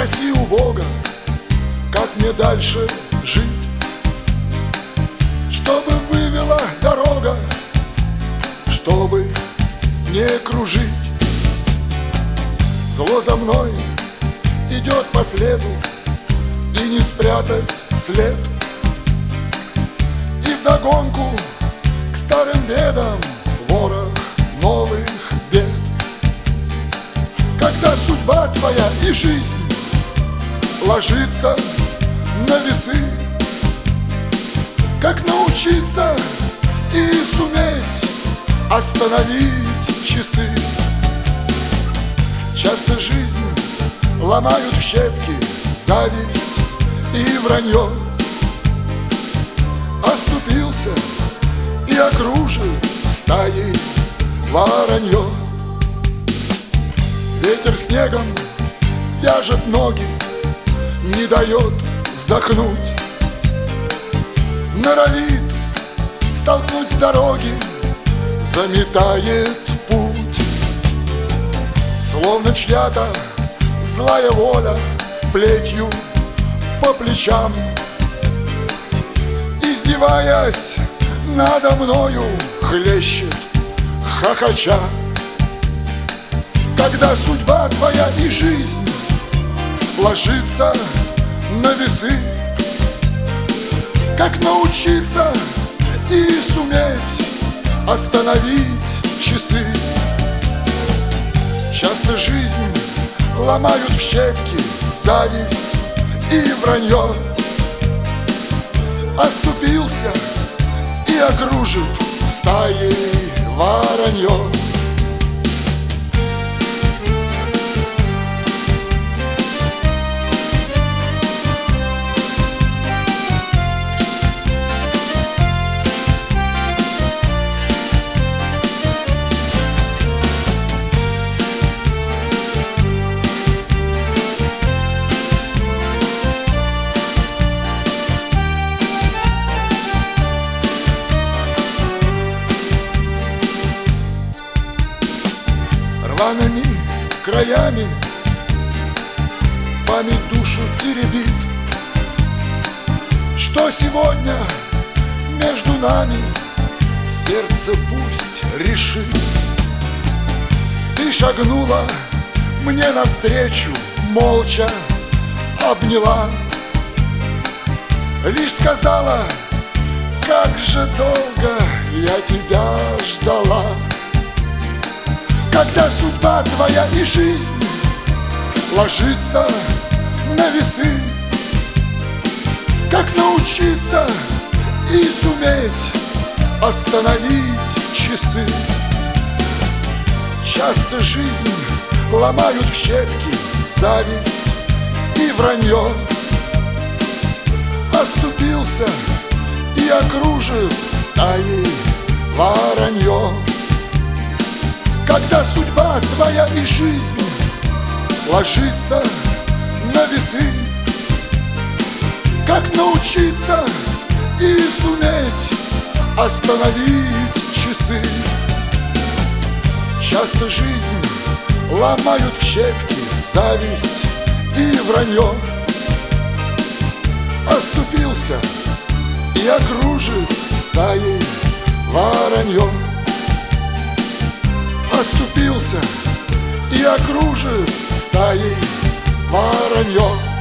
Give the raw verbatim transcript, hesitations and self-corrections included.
Спроси у Бога, как мне дальше жить, чтобы вывела дорога, чтобы не кружить. Зло за мной идет по следу, и не спрятать след. И вдогонку к старым бедам ворох новых бед. Когда судьба твоя и жизнь ложится на весы, как научиться и суметь остановить часы? Часто жизнь ломают в щепки зависть и вранье. Оступился и окружил стаей воронье. Ветер снегом вяжет ноги, не дает вздохнуть, норовит столкнуть с дороги, заметает путь. Словно чья-то злая воля плетью по плечам, издеваясь надо мною, хлещет хохоча. Когда судьба твоя и жизнь ложится на весы, как научиться и суметь остановить часы? Часто жизнь ломают в щепки зависть и вранье. Оступился и окружит стаей воронье. Рваными краями память душу теребит. Что сегодня между нами, сердце пусть решит. Ты шагнула мне навстречу, молча обняла, лишь сказала, как же долго я тебя ждала. Когда судьба твоя и жизнь ложится на весы, как научиться и суметь остановить часы? Часто жизнь ломают в щепки зависть и вранье. Оступился и окружил стаей воронье. Когда судьба твоя и жизнь ложится на весы, как научиться и суметь остановить часы? Часто жизнь ломают в щепки зависть и вранье. Оступился и окружит стаей воронье. Оступился и окружит стаей воронье.